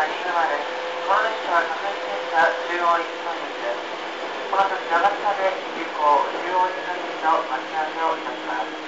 新沼です。この列車は各駅停車中央一本線です。この後長津田で急行中央一本線の待ち合わせをいたします。